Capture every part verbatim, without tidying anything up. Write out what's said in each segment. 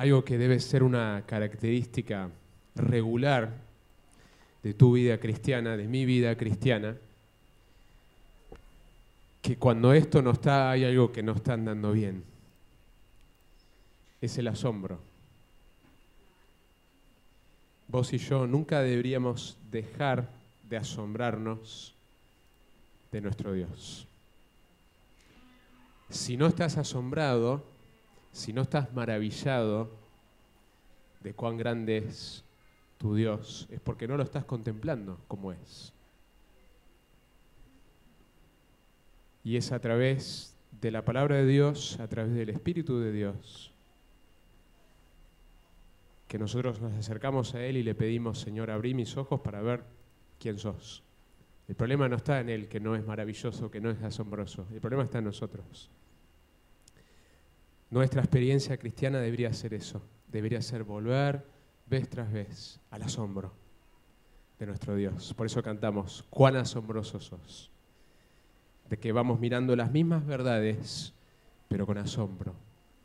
algo que debe ser una característica regular de tu vida cristiana, de mi vida cristiana, que cuando esto no está, hay algo que no está andando bien. Es el asombro. Vos y yo nunca deberíamos dejar de asombrarnos de nuestro Dios. Si no estás asombrado, si no estás maravillado de cuán grande es tu Dios, es porque no lo estás contemplando como es. Y es a través de la palabra de Dios, a través del Espíritu de Dios, que nosotros nos acercamos a Él y le pedimos: Señor, abrí mis ojos para ver quién sos. El problema no está en Él, que no es maravilloso, que no es asombroso. El problema está en nosotros. Nuestra experiencia cristiana debería ser eso. Debería ser volver vez tras vez al asombro de nuestro Dios. Por eso cantamos: cuán asombroso sos. De que vamos mirando las mismas verdades, pero con asombro.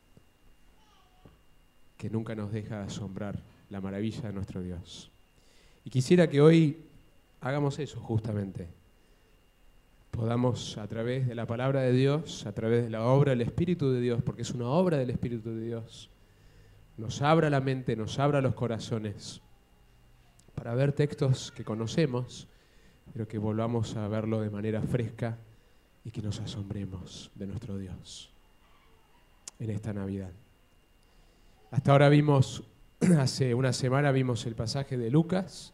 Que nunca nos deja de asombrar la maravilla de nuestro Dios. Y quisiera que hoy hagamos eso justamente. Podamos, a través de la palabra de Dios, a través de la obra del Espíritu de Dios, porque es una obra del Espíritu de Dios, nos abra la mente, nos abra los corazones para ver textos que conocemos, pero que volvamos a verlo de manera fresca y que nos asombremos de nuestro Dios en esta Navidad. Hasta ahora vimos, hace una semana vimos el pasaje de Lucas,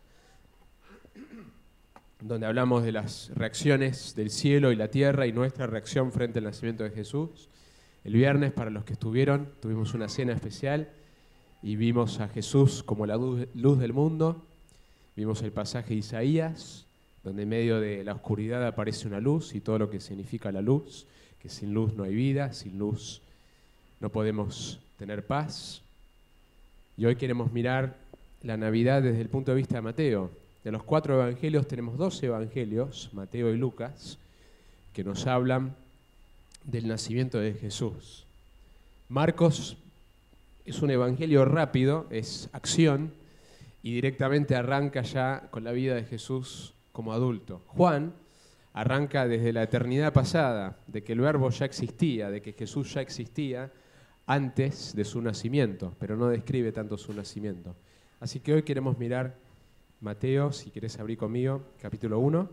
donde hablamos de las reacciones del cielo y la tierra y nuestra reacción frente al nacimiento de Jesús. El viernes, para los que estuvieron, tuvimos una cena especial y vimos a Jesús como la luz del mundo. Vimos el pasaje de Isaías, donde en medio de la oscuridad aparece una luz y todo lo que significa la luz, que sin luz no hay vida, sin luz no podemos tener paz. Y hoy queremos mirar la Navidad desde el punto de vista de Mateo. De los cuatro evangelios tenemos dos evangelios, Mateo y Lucas, que nos hablan del nacimiento de Jesús. Marcos es un evangelio rápido, es acción, y directamente arranca ya con la vida de Jesús como adulto. Juan arranca desde la eternidad pasada, de que el verbo ya existía, de que Jesús ya existía antes de su nacimiento, pero no describe tanto su nacimiento. Así que hoy queremos mirar Mateo, si querés abrir conmigo, capítulo uno.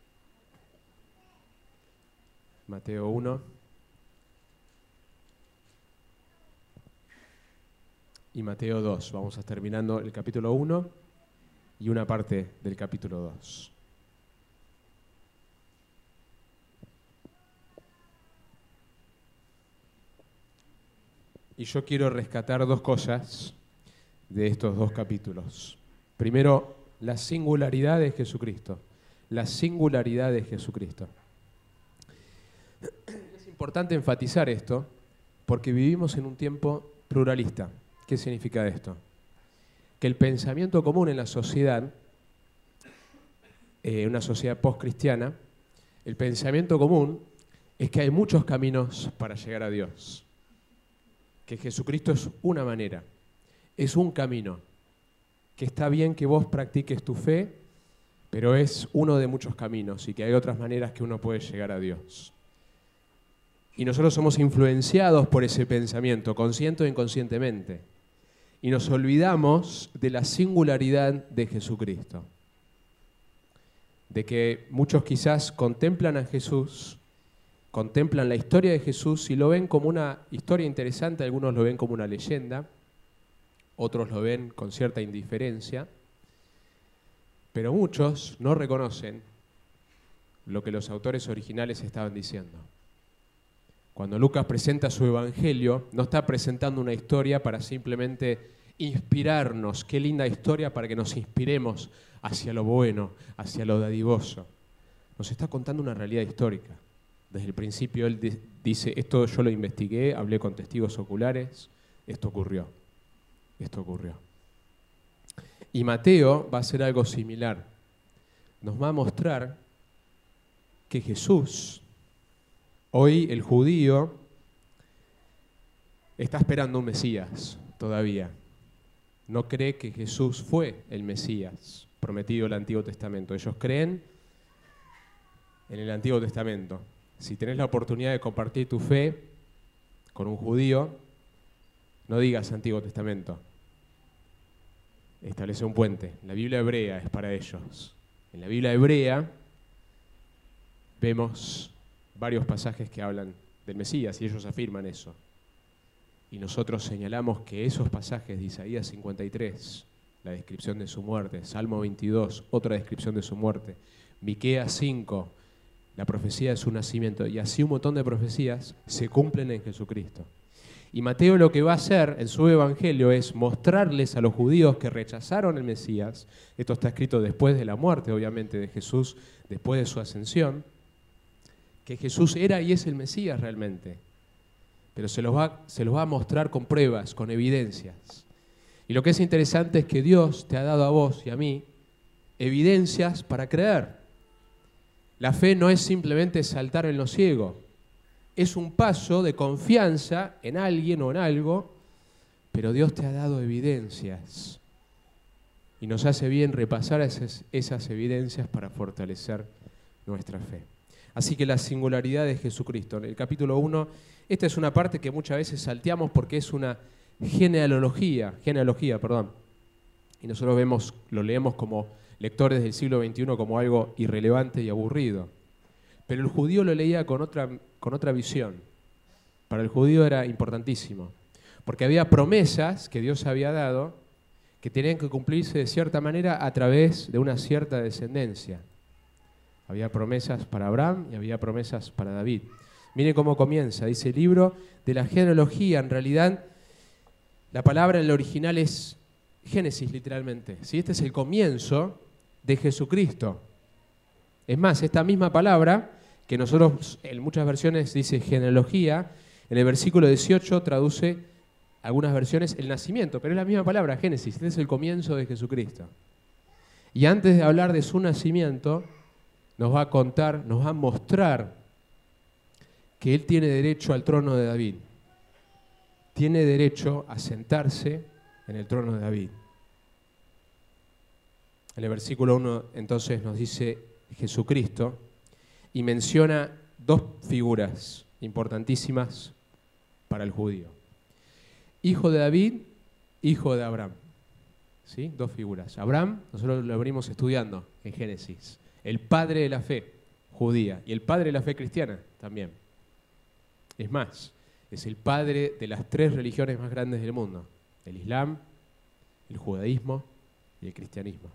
Mateo uno. Y Mateo dos. Vamos a estar terminando el capítulo uno y una parte del capítulo dos. Y yo quiero rescatar dos cosas de estos dos capítulos. Primero, la singularidad de Jesucristo. La singularidad de Jesucristo. Es importante enfatizar esto porque vivimos en un tiempo pluralista. ¿Qué significa esto? Que el pensamiento común en la sociedad, eh, una sociedad post-cristiana, el pensamiento común es que hay muchos caminos para llegar a Dios. Que Jesucristo es una manera, es un camino. Que está bien que vos practiques tu fe, pero es uno de muchos caminos y que hay otras maneras que uno puede llegar a Dios. Y nosotros somos influenciados por ese pensamiento, consciente o inconscientemente. Y nos olvidamos de la singularidad de Jesucristo. De que muchos quizás contemplan a Jesús, contemplan la historia de Jesús y lo ven como una historia interesante, algunos lo ven como una leyenda, otros lo ven con cierta indiferencia, pero muchos no reconocen lo que los autores originales estaban diciendo. Cuando Lucas presenta su evangelio, no está presentando una historia para simplemente inspirarnos. Qué linda historia para que nos inspiremos hacia lo bueno, hacia lo dadivoso. Nos está contando una realidad histórica. Desde el principio él dice, esto yo lo investigué, hablé con testigos oculares, esto ocurrió. Esto ocurrió. Y Mateo va a hacer algo similar. Nos va a mostrar que Jesús, hoy el judío, está esperando un Mesías. todavía no cree que Jesús fue el Mesías prometido en el Antiguo Testamento. Ellos creen en el Antiguo Testamento. Si tenés la oportunidad de compartir tu fe con un judío, no digas Antiguo Testamento. Establece un puente. La Biblia hebrea es para ellos. En la Biblia hebrea vemos varios pasajes que hablan del Mesías y ellos afirman eso. Y nosotros señalamos que esos pasajes de Isaías cincuenta y tres, la descripción de su muerte, Salmo veintidós, otra descripción de su muerte, Miqueas cinco, la profecía de su nacimiento, y así un montón de profecías se cumplen en Jesucristo. Y Mateo lo que va a hacer en su evangelio es mostrarles a los judíos que rechazaron el Mesías, esto está escrito después de la muerte, obviamente, de Jesús, después de su ascensión, que Jesús era y es el Mesías realmente. Pero se los va, se los va a mostrar con pruebas, con evidencias. Y lo que es interesante es que Dios te ha dado a vos y a mí evidencias para creer. La fe no es simplemente saltar en lo ciego. Es un paso de confianza en alguien o en algo, pero Dios te ha dado evidencias. Y nos hace bien repasar esas, esas evidencias para fortalecer nuestra fe. Así que la singularidad de Jesucristo. En el capítulo uno, esta es una parte que muchas veces salteamos porque es una genealogía, genealogía, perdón. Y nosotros vemos, lo leemos como lectores del siglo veintiuno como algo irrelevante y aburrido. Pero el judío lo leía con otra, con otra visión. Para el judío era importantísimo, porque había promesas que Dios había dado que tenían que cumplirse de cierta manera a través de una cierta descendencia. Había promesas para Abraham y había promesas para David. Miren cómo comienza, dice el libro de la genealogía. En realidad, la palabra en el original es Génesis, literalmente. ¿Sí? Este es el comienzo de Jesucristo. Es más, esta misma palabra, que nosotros en muchas versiones dice genealogía, en el versículo dieciocho traduce algunas versiones el nacimiento, pero es la misma palabra, Génesis. Este es el comienzo de Jesucristo. Y antes de hablar de su nacimiento, nos va a contar, nos va a mostrar que él tiene derecho al trono de David. Tiene derecho a sentarse en el trono de David. En el versículo uno entonces nos dice Jesucristo y menciona dos figuras importantísimas para el judío. Hijo de David, hijo de Abraham. ¿Sí? Dos figuras. Abraham, nosotros lo venimos estudiando en Génesis. El padre de la fe judía y el padre de la fe cristiana también. Es más, es el padre de las tres religiones más grandes del mundo. El Islam, el judaísmo y el cristianismo.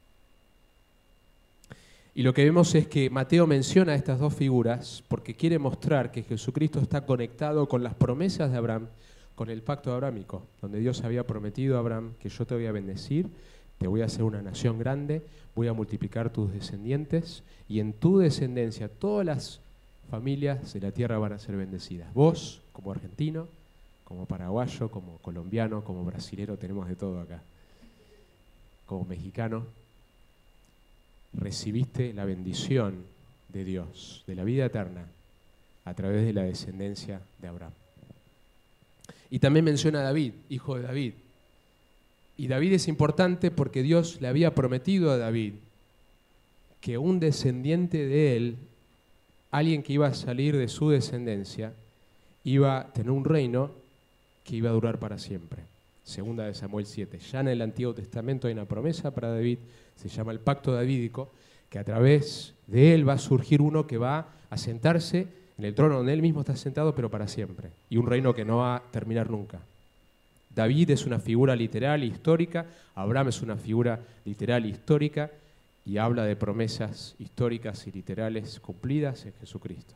Y lo que vemos es que Mateo menciona estas dos figuras porque quiere mostrar que Jesucristo está conectado con las promesas de Abraham, con el pacto abrámico, donde Dios había prometido a Abraham que yo te voy a bendecir, te voy a hacer una nación grande, voy a multiplicar tus descendientes y en tu descendencia todas las familias de la tierra van a ser bendecidas. Vos, como argentino, como paraguayo, como colombiano, como brasilero, tenemos de todo acá. Como mexicano, recibiste la bendición de Dios, de la vida eterna, a través de la descendencia de Abraham. Y también menciona a David, hijo de David. Y David es importante porque Dios le había prometido a David que un descendiente de él, alguien que iba a salir de su descendencia, iba a tener un reino que iba a durar para siempre. Segunda de Samuel siete. Ya en el Antiguo Testamento hay una promesa para David, se llama el pacto davídico, que a través de él va a surgir uno que va a sentarse en el trono donde él mismo está sentado, pero para siempre. Y un reino que no va a terminar nunca. David es una figura literal e histórica, Abraham es una figura literal e histórica, y habla de promesas históricas y literales cumplidas en Jesucristo.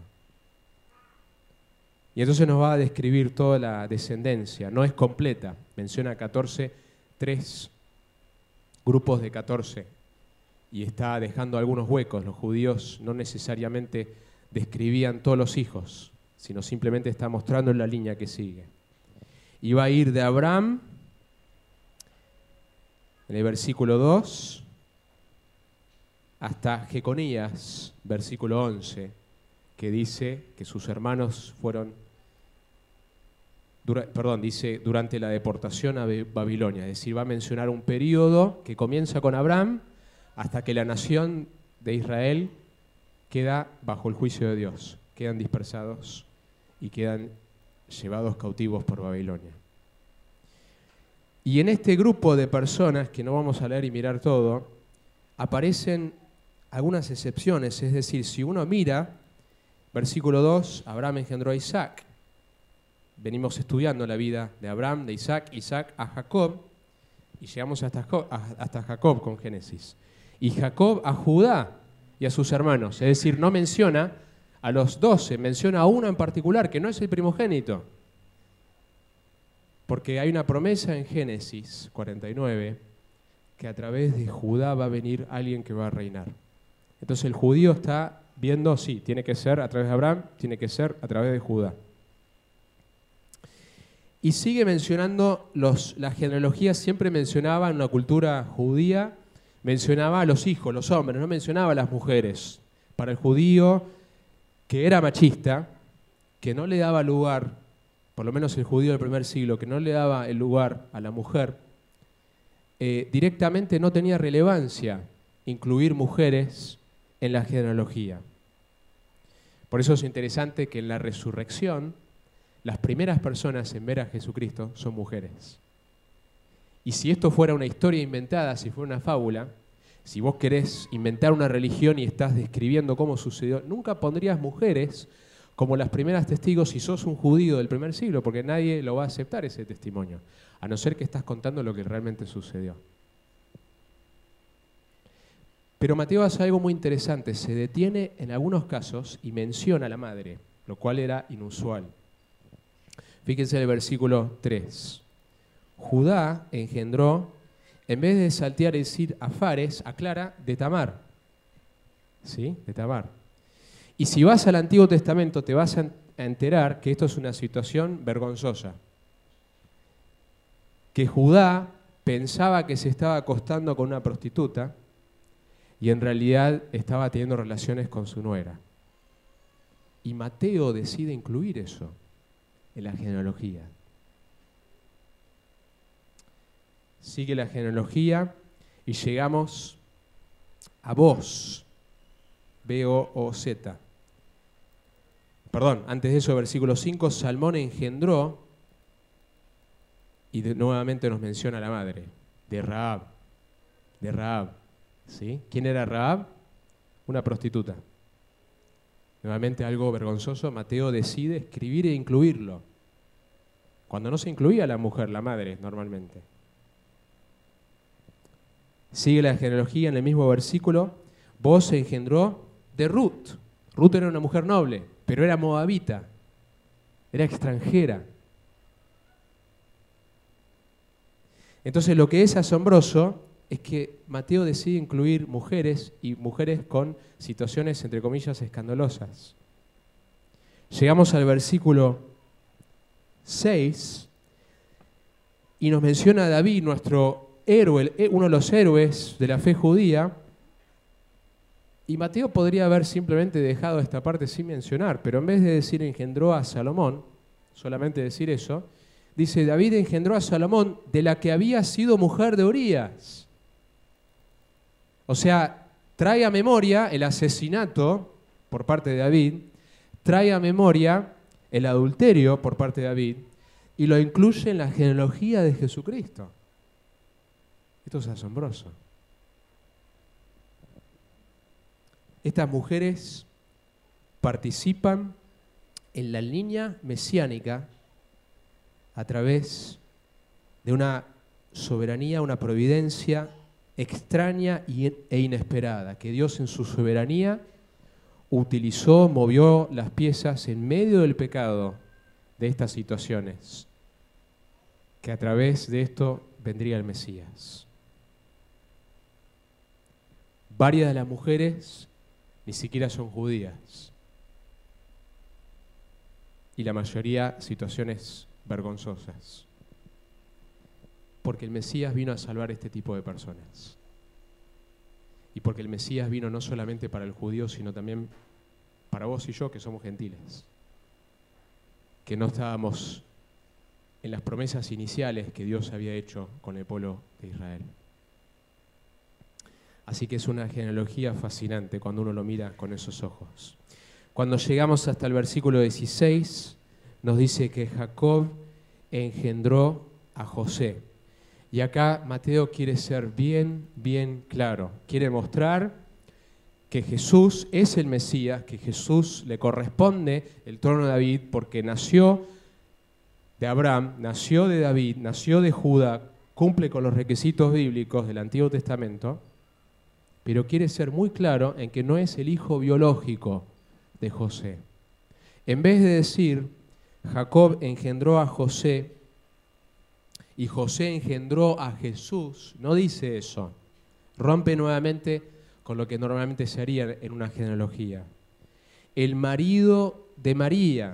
Y entonces nos va a describir toda la descendencia, no es completa, menciona catorce, tres grupos de catorce, y está dejando algunos huecos. Los judíos no necesariamente describían todos los hijos, sino simplemente está mostrando la línea que sigue. Y va a ir de Abraham, en el versículo dos, hasta Jeconías, versículo once, que dice que sus hermanos fueron dura, perdón, dice durante la deportación a Babilonia, es decir, va a mencionar un periodo que comienza con Abraham hasta que la nación de Israel queda bajo el juicio de Dios, quedan dispersados y quedan llevados cautivos por Babilonia. Y en este grupo de personas, que no vamos a leer y mirar todo, aparecen algunas excepciones, es decir, si uno mira, versículo dos, Abraham engendró a Isaac. Venimos estudiando la vida de Abraham, de Isaac, Isaac a Jacob, y llegamos hasta, hasta Jacob con Génesis. Y Jacob a Judá y a sus hermanos, es decir, no menciona a los doce, menciona a uno en particular, que no es el primogénito. Porque hay una promesa en Génesis cuarenta y nueve, que a través de Judá va a venir alguien que va a reinar. Entonces el judío está viendo, sí, tiene que ser a través de Abraham, tiene que ser a través de Judá. Y sigue mencionando, los, la genealogía siempre mencionaba en una cultura judía, mencionaba a los hijos, los hombres, no mencionaba a las mujeres. Para el judío, que era machista, que no le daba lugar, por lo menos el judío del primer siglo, que no le daba el lugar a la mujer, eh, directamente no tenía relevancia incluir mujeres en la genealogía. Por eso es interesante que en la resurrección, las primeras personas en ver a Jesucristo son mujeres. Y si esto fuera una historia inventada, si fuera una fábula, si vos querés inventar una religión y estás describiendo cómo sucedió, nunca pondrías mujeres como las primeras testigos si sos un judío del primer siglo, porque nadie lo va a aceptar ese testimonio, a no ser que estás contando lo que realmente sucedió. Pero Mateo hace algo muy interesante, se detiene en algunos casos y menciona a la madre, lo cual era inusual. Fíjense en el versículo tres. Judá engendró, en vez de saltear y decir a Fares, aclara de Tamar. ¿Sí? De Tamar. Y si vas al Antiguo Testamento te vas a enterar que esto es una situación vergonzosa. Que Judá pensaba que se estaba acostando con una prostituta y en realidad estaba teniendo relaciones con su nuera. Y Mateo decide incluir eso en la genealogía. Sigue la genealogía y llegamos a Boz, B O O Z. Perdón, antes de eso, versículo cinco, Salmón engendró, y de, nuevamente nos menciona la madre, de Rahab, de Rahab, ¿sí? ¿Quién era Rahab? Una prostituta. Nuevamente algo vergonzoso, Mateo decide escribir e incluirlo, cuando no se incluía a la mujer, la madre, normalmente. Sigue la genealogía en el mismo versículo. Boz engendró de Ruth. Ruth era una mujer noble, pero era moabita, era extranjera. Entonces lo que es asombroso es que Mateo decide incluir mujeres y mujeres con situaciones, entre comillas, escandalosas. Llegamos al versículo seis y nos menciona a David, nuestro héroe, uno de los héroes de la fe judía, y Mateo podría haber simplemente dejado esta parte sin mencionar, pero en vez de decir engendró a Salomón, solamente decir eso, dice David engendró a Salomón de la que había sido mujer de Urías. O sea, trae a memoria el asesinato por parte de David, trae a memoria el adulterio por parte de David y lo incluye en la genealogía de Jesucristo. Esto es asombroso. Estas mujeres participan en la línea mesiánica a través de una soberanía, una providencia extraña e inesperada, que Dios en su soberanía utilizó, movió las piezas en medio del pecado de estas situaciones, que a través de esto vendría el Mesías. Varias de las mujeres ni siquiera son judías. Y la mayoría situaciones vergonzosas. Porque el Mesías vino a salvar este tipo de personas. Y porque el Mesías vino no solamente para el judío, sino también para vos y yo, que somos gentiles. Que no estábamos en las promesas iniciales que Dios había hecho con el pueblo de Israel. Así que es una genealogía fascinante cuando uno lo mira con esos ojos. Cuando llegamos hasta el versículo dieciséis, nos dice que Jacob engendró a José. Y acá Mateo quiere ser bien, bien claro. Quiere mostrar que Jesús es el Mesías, que Jesús le corresponde el trono de David porque nació de Abraham, nació de David, nació de Judá, cumple con los requisitos bíblicos del Antiguo Testamento, pero quiere ser muy claro en que no es el hijo biológico de José. En vez de decir, Jacob engendró a José y José engendró a Jesús, no dice eso. Rompe nuevamente con lo que normalmente se haría en una genealogía. El marido de María,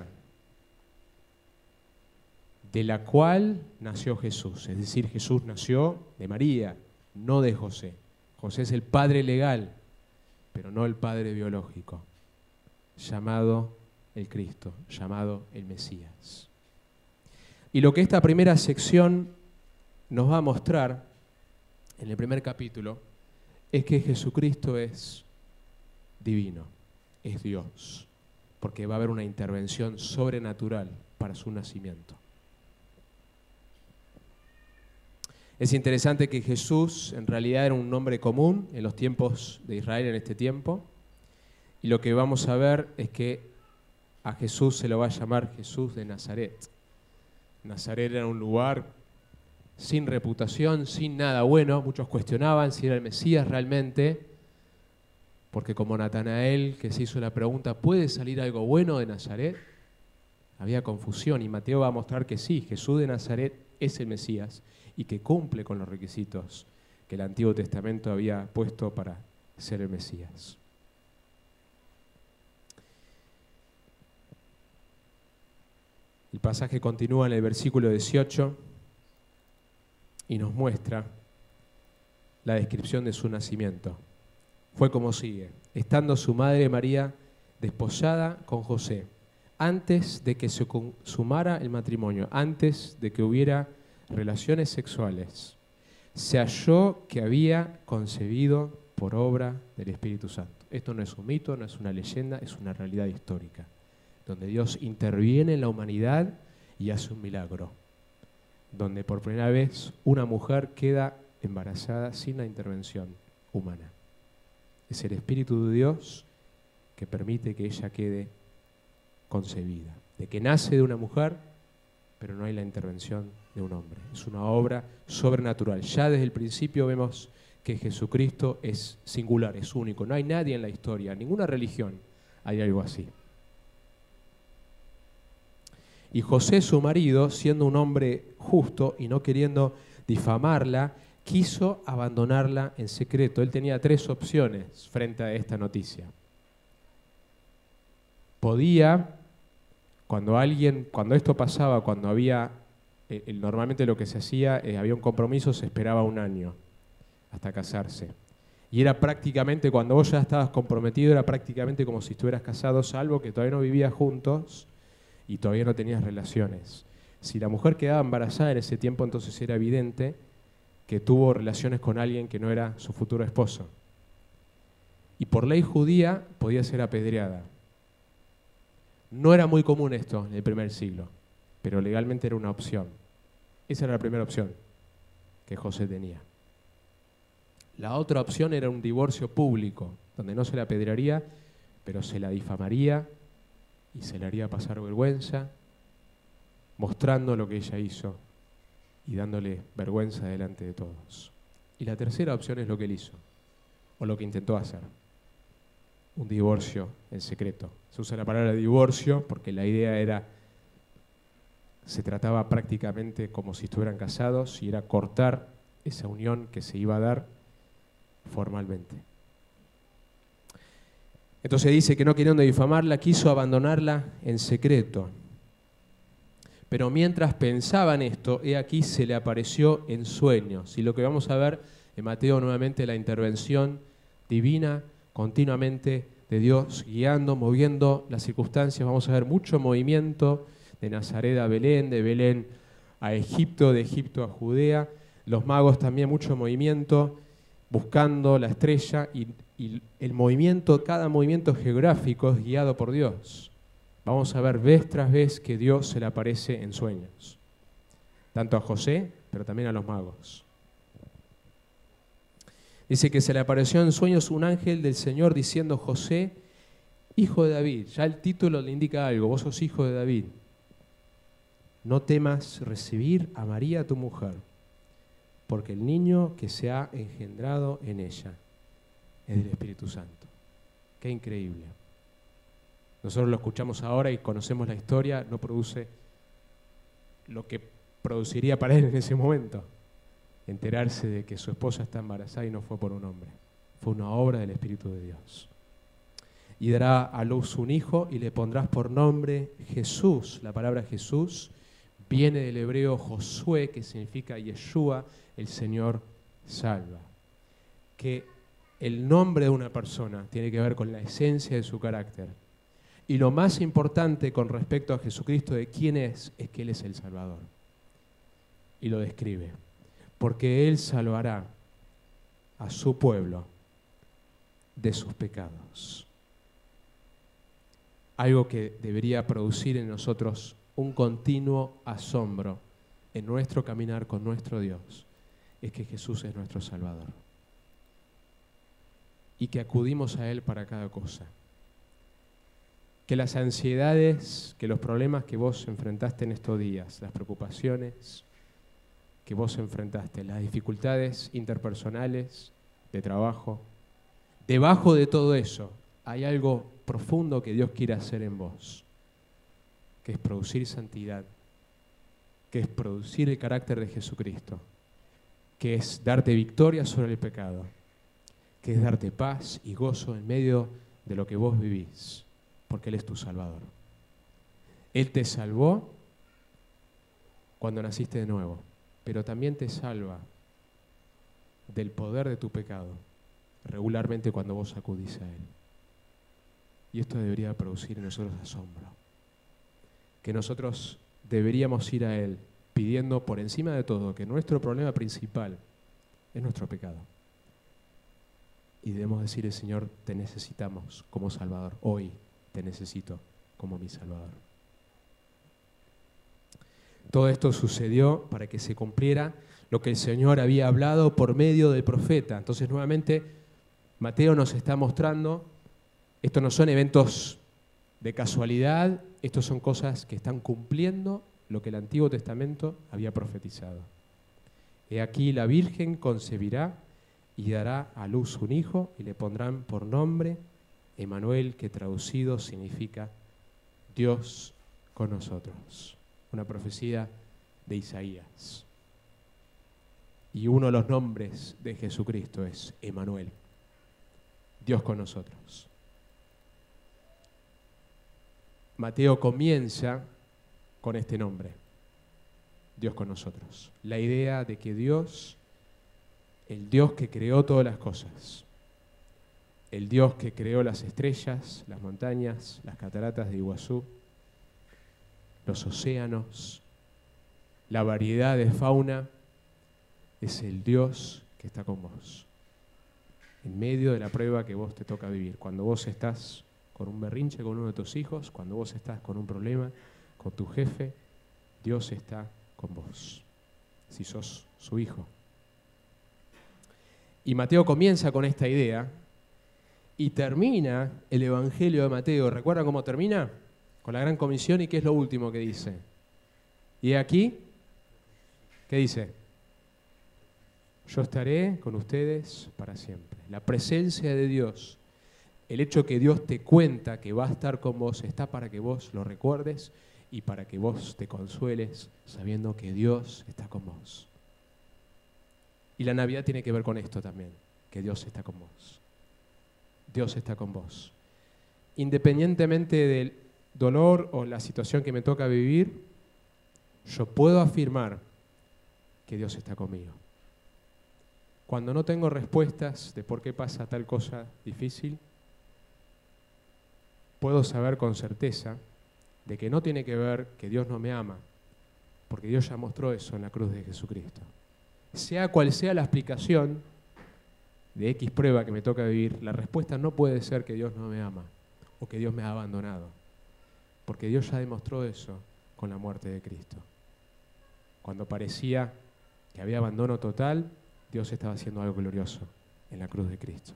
de la cual nació Jesús. Es decir, Jesús nació de María, no de José. José es el padre legal, pero no el padre biológico, llamado el Cristo, llamado el Mesías. Y lo que esta primera sección nos va a mostrar, en el primer capítulo, es que Jesucristo es divino, es Dios, porque va a haber una intervención sobrenatural para su nacimiento. Es interesante que Jesús en realidad era un nombre común en los tiempos de Israel en este tiempo, y lo que vamos a ver es que a Jesús se lo va a llamar Jesús de Nazaret. Nazaret era un lugar sin reputación, sin nada bueno. Muchos cuestionaban si era el Mesías realmente, porque como Natanael, que se hizo la pregunta, ¿puede salir algo bueno de Nazaret? Había confusión, y Mateo va a mostrar que sí, Jesús de Nazaret es el Mesías y que cumple con los requisitos que el Antiguo Testamento había puesto para ser el Mesías. El pasaje continúa en el versículo dieciocho y nos muestra la descripción de su nacimiento. Fue como sigue: estando su madre María desposada con José, antes de que se consumara el matrimonio, antes de que hubiera relaciones sexuales, se halló que había concebido por obra del Espíritu Santo. Esto no es un mito, no es una leyenda, es una realidad histórica, donde Dios interviene en la humanidad y hace un milagro, donde por primera vez una mujer queda embarazada sin la intervención humana. Es el Espíritu de Dios que permite que ella quede concebida, de que nace de una mujer, pero no hay la intervención de un hombre. Es una obra sobrenatural. Ya desde el principio vemos que Jesucristo es singular, es único. No hay nadie en la historia, en ninguna religión hay algo así. Y José, su marido, siendo un hombre justo y no queriendo difamarla, quiso abandonarla en secreto. Él tenía tres opciones frente a esta noticia. Podía, cuando alguien, cuando esto pasaba, cuando había, eh, normalmente lo que se hacía, eh, había un compromiso, se esperaba un año hasta casarse. Y era prácticamente, cuando vos ya estabas comprometido, era prácticamente como si estuvieras casado, salvo que todavía no vivías juntos y todavía no tenías relaciones. Si la mujer quedaba embarazada en ese tiempo, entonces era evidente que tuvo relaciones con alguien que no era su futuro esposo. Y por ley judía podía ser apedreada. No era muy común esto en el primer siglo, pero legalmente era una opción. Esa era la primera opción que José tenía. La otra opción era un divorcio público, donde no se la apedrearía, pero se la difamaría y se le haría pasar vergüenza, mostrando lo que ella hizo y dándole vergüenza delante de todos. Y la tercera opción es lo que él hizo, o lo que intentó hacer: un divorcio en secreto. Se usa la palabra divorcio porque la idea era, se trataba prácticamente como si estuvieran casados y era cortar esa unión que se iba a dar formalmente. Entonces dice que no queriendo difamarla, quiso abandonarla en secreto. Pero mientras pensaba en esto, he aquí se le apareció en sueños. Y lo que vamos a ver en Mateo nuevamente, la intervención divina continuamente de Dios, guiando, moviendo las circunstancias. Vamos a ver mucho movimiento de Nazaret a Belén, de Belén a Egipto, de Egipto a Judea. Los magos también mucho movimiento, buscando la estrella y, y el movimiento, cada movimiento geográfico es guiado por Dios. Vamos a ver vez tras vez que Dios se le aparece en sueños, tanto a José, pero también a los magos. Dice que se le apareció en sueños un ángel del Señor diciendo: José, hijo de David. Ya el título le indica algo, vos sos hijo de David. No temas recibir a María tu mujer, porque el niño que se ha engendrado en ella es del Espíritu Santo. Qué increíble. Nosotros lo escuchamos ahora y conocemos la historia, no produce lo que produciría para él en ese momento. Enterarse de que su esposa está embarazada y no fue por un hombre. Fue una obra del Espíritu de Dios. Y dará a luz un hijo y le pondrás por nombre Jesús. La palabra Jesús viene del hebreo Josué, que significa Yeshua, el Señor salva. Que el nombre de una persona tiene que ver con la esencia de su carácter. Y lo más importante con respecto a Jesucristo de quién es, es que Él es el Salvador. Y lo describe. Porque Él salvará a su pueblo de sus pecados. Algo que debería producir en nosotros un continuo asombro en nuestro caminar con nuestro Dios, es que Jesús es nuestro Salvador. Y que acudimos a Él para cada cosa. Que las ansiedades, que los problemas que vos enfrentaste en estos días, las preocupaciones que vos enfrentaste, las dificultades interpersonales, de trabajo, debajo de todo eso hay algo profundo que Dios quiere hacer en vos, que es producir santidad, que es producir el carácter de Jesucristo, que es darte victoria sobre el pecado, que es darte paz y gozo en medio de lo que vos vivís, porque Él es tu Salvador. Él te salvó cuando naciste de nuevo, pero también te salva del poder de tu pecado regularmente cuando vos acudís a Él. Y esto debería producir en nosotros asombro. Que nosotros deberíamos ir a Él pidiendo por encima de todo que nuestro problema principal es nuestro pecado. Y debemos decirle: Señor, te necesitamos como Salvador. Hoy te necesito como mi Salvador. Todo esto sucedió para que se cumpliera lo que el Señor había hablado por medio del profeta. Entonces, nuevamente, Mateo nos está mostrando, estos no son eventos de casualidad, estos son cosas que están cumpliendo lo que el Antiguo Testamento había profetizado. He aquí la Virgen concebirá y dará a luz un hijo y le pondrán por nombre Emmanuel, que traducido significa Dios con nosotros. Una profecía de Isaías. Y uno de los nombres de Jesucristo es Emmanuel, Dios con nosotros. Mateo comienza con este nombre, Dios con nosotros. La idea de que Dios, el Dios que creó todas las cosas, el Dios que creó las estrellas, las montañas, las cataratas de Iguazú, los océanos, la variedad de fauna, es el Dios que está con vos. En medio de la prueba que vos te toca vivir. Cuando vos estás con un berrinche con uno de tus hijos, cuando vos estás con un problema con tu jefe, Dios está con vos, si sos su hijo. Y Mateo comienza con esta idea y termina el Evangelio de Mateo. ¿Recuerdan cómo termina? Con la gran comisión. ¿Y qué es lo último que dice? Y aquí, ¿qué dice? Yo estaré con ustedes para siempre. La presencia de Dios, el hecho que Dios te cuenta que va a estar con vos, está para que vos lo recuerdes y para que vos te consueles sabiendo que Dios está con vos. Y la Navidad tiene que ver con esto también, que Dios está con vos. Dios está con vos. Independientemente del dolor o la situación que me toca vivir, yo puedo afirmar que Dios está conmigo. Cuando no tengo respuestas de por qué pasa tal cosa difícil, puedo saber con certeza de que no tiene que ver que Dios no me ama, Porque Dios ya mostró eso en la cruz de Jesucristo. Sea cual sea la explicación de X prueba que me toca vivir, la respuesta no puede ser que Dios no me ama o que Dios me ha abandonado. Porque Dios ya demostró eso con la muerte de Cristo. Cuando parecía que había abandono total, Dios estaba haciendo algo glorioso en la cruz de Cristo.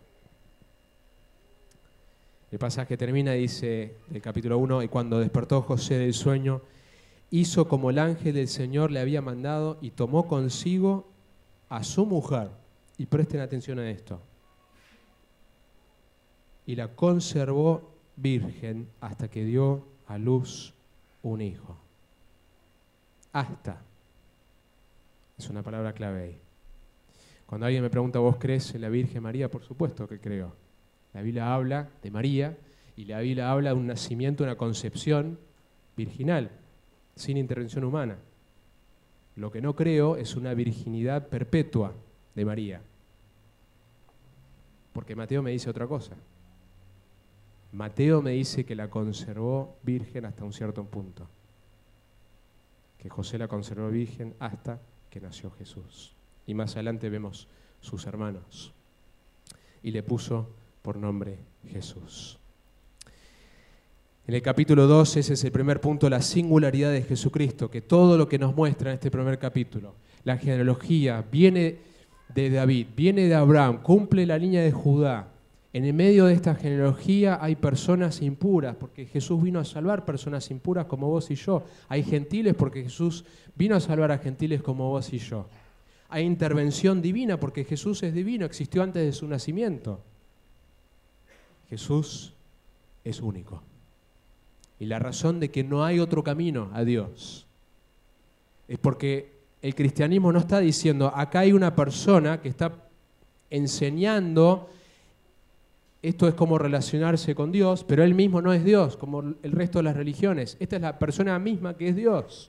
El pasaje termina, dice, el capítulo uno, y cuando despertó José del sueño, hizo como el ángel del Señor le había mandado y tomó consigo a su mujer. Y presten atención a esto. Y la conservó virgen hasta que dio a luz un hijo. Hasta. Es una palabra clave ahí. Cuando alguien me pregunta, ¿vos crees en la Virgen María? Por supuesto que creo. La Biblia habla de María y la Biblia habla de un nacimiento, una concepción virginal, sin intervención humana. Lo que no creo es una virginidad perpetua de María. Porque Mateo me dice otra cosa. Mateo me dice que la conservó virgen hasta un cierto punto. Que José la conservó virgen hasta que nació Jesús. Y más adelante vemos sus hermanos. Y le puso por nombre Jesús. En el capítulo dos, ese es el primer punto, la singularidad de Jesucristo, que todo lo que nos muestra en este primer capítulo, la genealogía, viene de David, viene de Abraham, cumple la línea de Judá. En el medio de esta genealogía hay personas impuras, porque Jesús vino a salvar personas impuras como vos y yo. Hay gentiles porque Jesús vino a salvar a gentiles como vos y yo. Hay intervención divina porque Jesús es divino, existió antes de su nacimiento. Jesús es único. Y la razón de que no hay otro camino a Dios es porque el cristianismo no está diciendo, acá hay una persona que está enseñando, esto es cómo relacionarse con Dios, pero él mismo no es Dios, como el resto de las religiones. Esta es la persona misma que es Dios.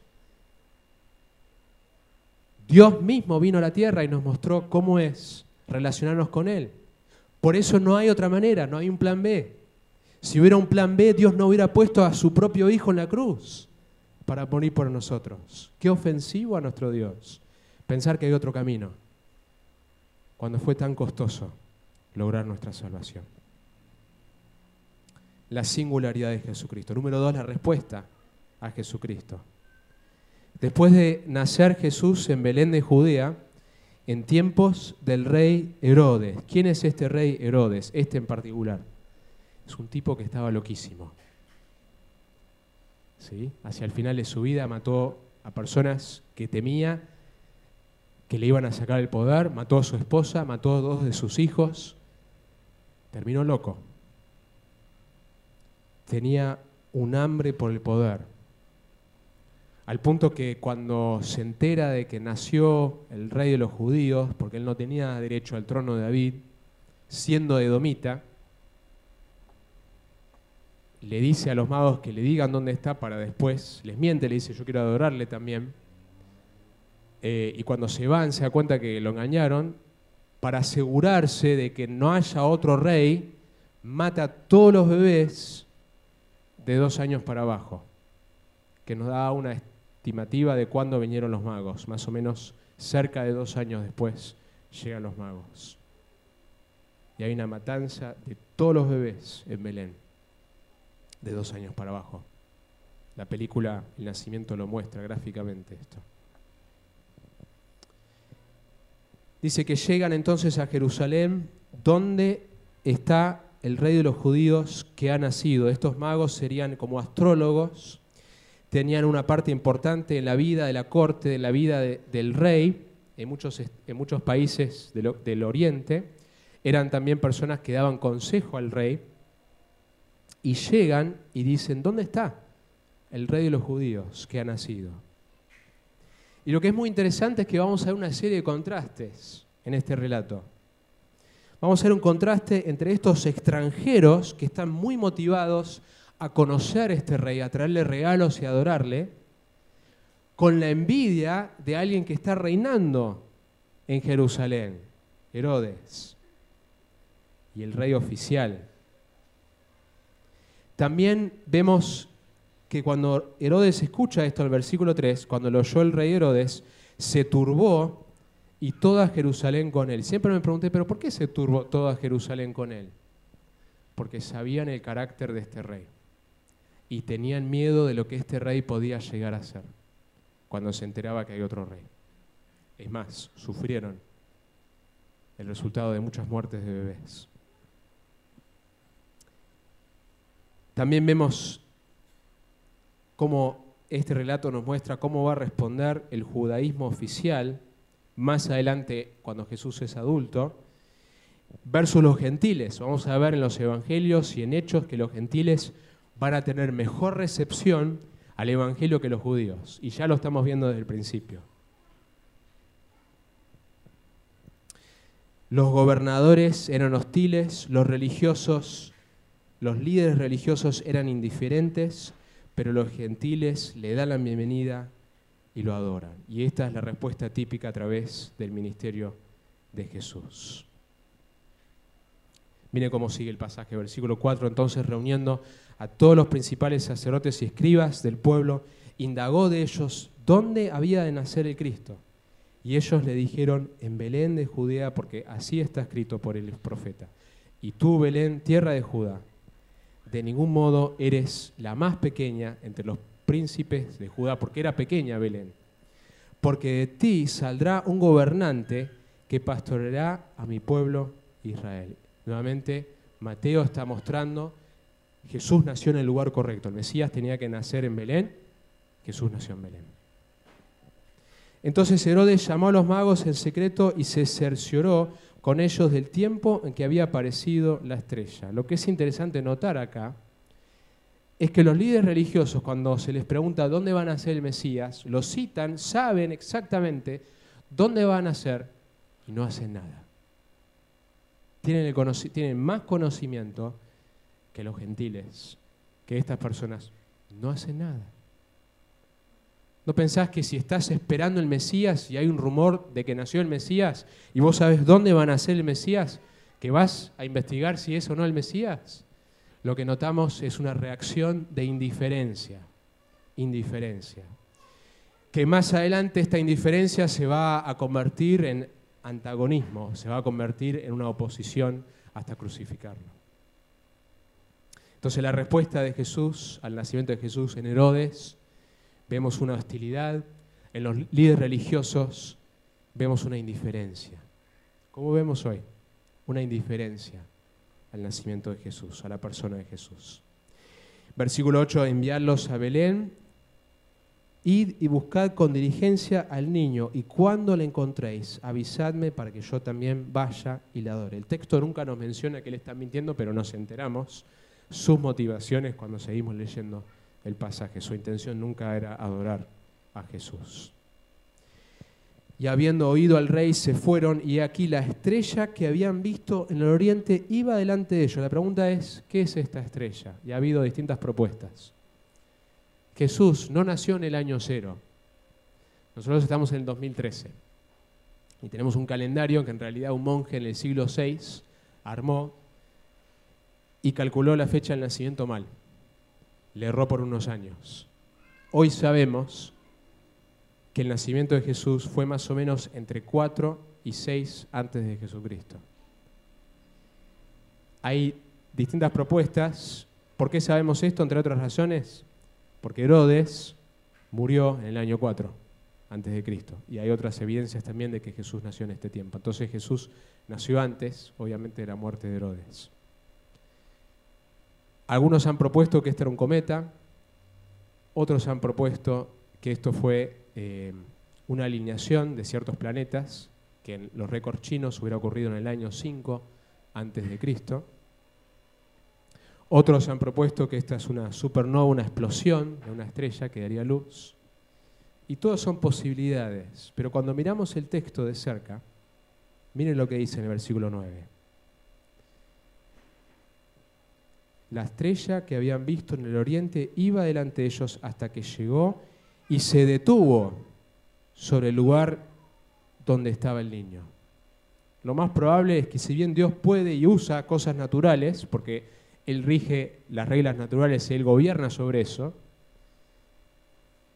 Dios mismo vino a la tierra y nos mostró cómo es relacionarnos con Él. Por eso no hay otra manera, no hay un plan B. Si hubiera un plan B, Dios no hubiera puesto a su propio Hijo en la cruz para morir por nosotros. Qué ofensivo a nuestro Dios pensar que hay otro camino cuando fue tan costoso lograr nuestra salvación. La singularidad de Jesucristo. Número dos, la respuesta a Jesucristo. Después de nacer Jesús en Belén de Judea, en tiempos del rey Herodes. ¿Quién es este rey Herodes? Este en particular. Es un tipo que estaba loquísimo. ¿Sí? Hacia el final de su vida mató a personas que temía que le iban a sacar el poder, mató a su esposa, mató a dos de sus hijos. Terminó loco. Tenía un hambre por el poder. Al punto que cuando se entera de que nació el rey de los judíos, porque él no tenía derecho al trono de David, siendo edomita, le dice a los magos que le digan dónde está para después, les miente, le dice yo quiero adorarle también, eh, y cuando se van se da cuenta que lo engañaron, para asegurarse de que no haya otro rey, mata a todos los bebés de dos años para abajo, que nos da una estimativa de cuándo vinieron los magos, más o menos cerca de dos años después llegan los magos. Y hay una matanza de todos los bebés en Belén, de dos años para abajo. La película El Nacimiento lo muestra gráficamente esto. Dice que llegan entonces a Jerusalén, donde está el rey de los judíos que ha nacido. Estos magos serían como astrólogos, tenían una parte importante en la vida de la corte, en la vida de, del rey, en muchos, en muchos países del, del Oriente. Eran también personas que daban consejo al rey, y llegan y dicen, ¿dónde está el rey de los judíos que ha nacido? Y lo que es muy interesante es que vamos a ver una serie de contrastes en este relato. Vamos a ver un contraste entre estos extranjeros que están muy motivados a conocer a este rey, a traerle regalos y adorarle, con la envidia de alguien que está reinando en Jerusalén, Herodes, y el rey oficial. También vemos que cuando Herodes escucha esto, el versículo tres, cuando lo oyó el rey Herodes, se turbó y toda Jerusalén con él. Siempre me pregunté, ¿pero por qué se turbó toda Jerusalén con él? Porque sabían el carácter de este rey y tenían miedo de lo que este rey podía llegar a ser cuando se enteraba que hay otro rey. Es más, sufrieron el resultado de muchas muertes de bebés. También vemos cómo este relato nos muestra cómo va a responder el judaísmo oficial más adelante cuando Jesús es adulto, versus los gentiles. Vamos a ver en los evangelios y en Hechos que los gentiles van a tener mejor recepción al evangelio que los judíos. Y ya lo estamos viendo desde el principio. Los gobernadores eran hostiles, los religiosos, los líderes religiosos eran indiferentes, pero los gentiles le dan la bienvenida y lo adoran. Y esta es la respuesta típica a través del ministerio de Jesús. Miren cómo sigue el pasaje, versículo cuatro. Entonces, reuniendo a todos los principales sacerdotes y escribas del pueblo, indagó de ellos dónde había de nacer el Cristo. Y ellos le dijeron, en Belén de Judea, porque así está escrito por el profeta. Y tú, Belén, tierra de Judá, de ningún modo eres la más pequeña entre los príncipes de Judá, porque era pequeña Belén. Porque de ti saldrá un gobernante que pastoreará a mi pueblo Israel. Nuevamente, Mateo está mostrando, Jesús nació en el lugar correcto. El Mesías tenía que nacer en Belén, Jesús nació en Belén. Entonces Herodes llamó a los magos en secreto y se cercioró con ellos del tiempo en que había aparecido la estrella. Lo que es interesante notar acá es que los líderes religiosos, cuando se les pregunta dónde va a nacer el Mesías, lo citan, saben exactamente dónde va a nacer y no hacen nada. Tienen, el conoci- tienen más conocimiento que los gentiles, que estas personas no hacen nada. ¿No pensás que si estás esperando el Mesías y hay un rumor de que nació el Mesías y vos sabés dónde va a nacer el Mesías, que vas a investigar si es o no el Mesías? Lo que notamos es una reacción de indiferencia, indiferencia. Que más adelante esta indiferencia se va a convertir en antagonismo, se va a convertir en una oposición hasta crucificarlo. Entonces la respuesta de Jesús al nacimiento de Jesús en Herodes, vemos una hostilidad, en los líderes religiosos vemos una indiferencia. ¿Cómo vemos hoy? Una indiferencia al nacimiento de Jesús, a la persona de Jesús. Versículo ocho, enviadlos a Belén, id y buscad con diligencia al niño, y cuando le encontréis, avisadme para que yo también vaya y le adore. El texto nunca nos menciona que él está mintiendo, pero nos enteramos sus motivaciones cuando seguimos leyendo el pasaje. Su intención nunca era adorar a Jesús. Y habiendo oído al rey, se fueron, y aquí la estrella que habían visto en el oriente iba delante de ellos. La pregunta es, ¿qué es esta estrella? Y ha habido distintas propuestas. Jesús no nació en el año cero. Nosotros estamos en el dos mil trece. Y tenemos un calendario que en realidad un monje en el siglo seis armó y calculó la fecha del nacimiento mal. Le erró por unos años. Hoy sabemos que el nacimiento de Jesús fue más o menos entre cuatro y seis antes de Jesucristo. Hay distintas propuestas. ¿Por qué sabemos esto? Entre otras razones, porque Herodes murió en el año cuatro antes de Cristo. Y hay otras evidencias también de que Jesús nació en este tiempo. Entonces Jesús nació antes, obviamente, de la muerte de Herodes. Algunos han propuesto que este era un cometa, otros han propuesto que esto fue eh, una alineación de ciertos planetas, que en los récords chinos hubiera ocurrido en el año cinco antes de Cristo. Otros han propuesto que esta es una supernova, una explosión de una estrella que daría luz. Y todas son posibilidades, pero cuando miramos el texto de cerca, miren lo que dice en el versículo nueve. La estrella que habían visto en el oriente iba delante de ellos hasta que llegó y se detuvo sobre el lugar donde estaba el niño. Lo más probable es que si bien Dios puede y usa cosas naturales, porque Él rige las reglas naturales y Él gobierna sobre eso,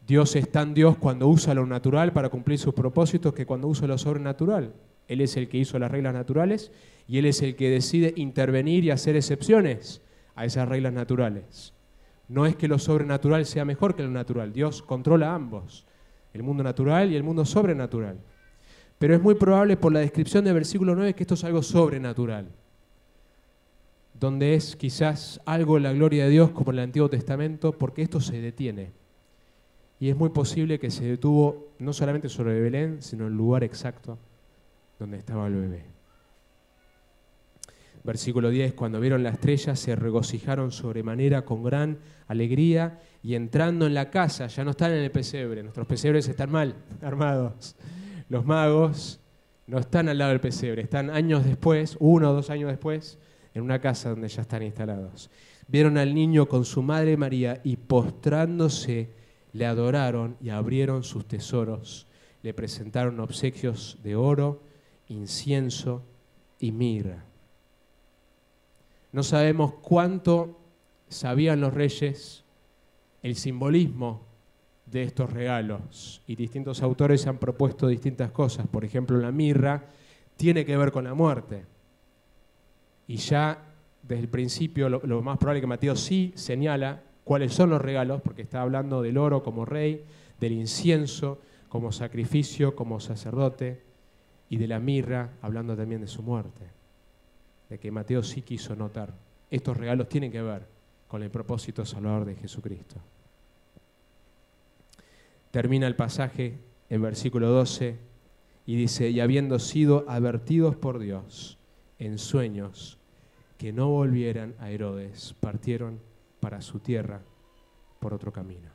Dios es tan Dios cuando usa lo natural para cumplir sus propósitos que cuando usa lo sobrenatural. Él es el que hizo las reglas naturales y Él es el que decide intervenir y hacer excepciones a esas reglas naturales. No es que lo sobrenatural sea mejor que lo natural. Dios controla ambos, el mundo natural y el mundo sobrenatural. Pero es muy probable por la descripción del versículo nueve que esto es algo sobrenatural, donde es quizás algo de la gloria de Dios como en el Antiguo Testamento, porque esto se detiene. Y es muy posible que se detuvo no solamente sobre Belén, sino en el lugar exacto donde estaba el bebé. Versículo diez, cuando vieron la estrella se regocijaron sobremanera con gran alegría y entrando en la casa, ya no están en el pesebre, nuestros pesebres están mal armados. Los magos no están al lado del pesebre, están años después, uno o dos años después, en una casa donde ya están instalados. Vieron al niño con su madre María y postrándose le adoraron y abrieron sus tesoros. Le presentaron obsequios de oro, incienso y mirra. No sabemos cuánto sabían los reyes el simbolismo de estos regalos y distintos autores han propuesto distintas cosas. Por ejemplo, la mirra tiene que ver con la muerte. Y ya desde el principio lo, lo más probable es que Mateo sí señala cuáles son los regalos, porque está hablando del oro como rey, del incienso como sacrificio, como sacerdote, y de la mirra hablando también de su muerte. De que Mateo sí quiso notar. Estos regalos tienen que ver con el propósito salvador de Jesucristo. Termina el pasaje en versículo doce y dice, y habiendo sido advertidos por Dios en sueños que no volvieran a Herodes, partieron para su tierra por otro camino.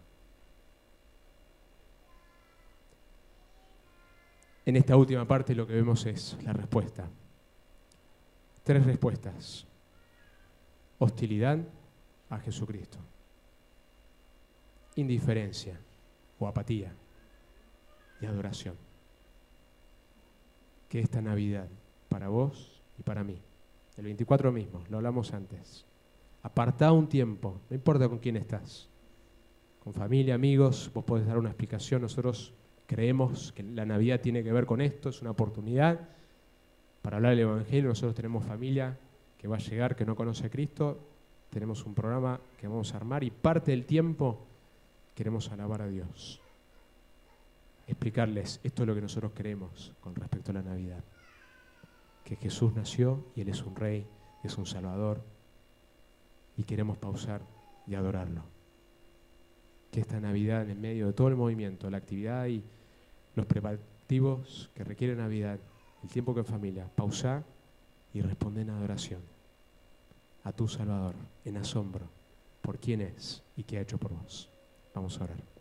En esta última parte lo que vemos es la respuesta. Tres respuestas. Hostilidad a Jesucristo. Indiferencia o apatía y adoración. Que esta Navidad, para vos y para mí, el veinticuatro mismo, lo hablamos antes, apartá un tiempo, no importa con quién estás, con familia, amigos, vos podés dar una explicación, nosotros creemos que la Navidad tiene que ver con esto, es una oportunidad para hablar del Evangelio, nosotros tenemos familia que va a llegar, que no conoce a Cristo, tenemos un programa que vamos a armar y parte del tiempo queremos alabar a Dios. Explicarles, esto es lo que nosotros creemos con respecto a la Navidad. Que Jesús nació y Él es un Rey, es un Salvador y queremos pausar y adorarlo. Que esta Navidad, en medio de todo el movimiento, la actividad y los preparativos que requiere Navidad, el tiempo que en familia, pausá y responde en adoración a tu Salvador, en asombro por quién es y qué ha hecho por vos. Vamos a orar.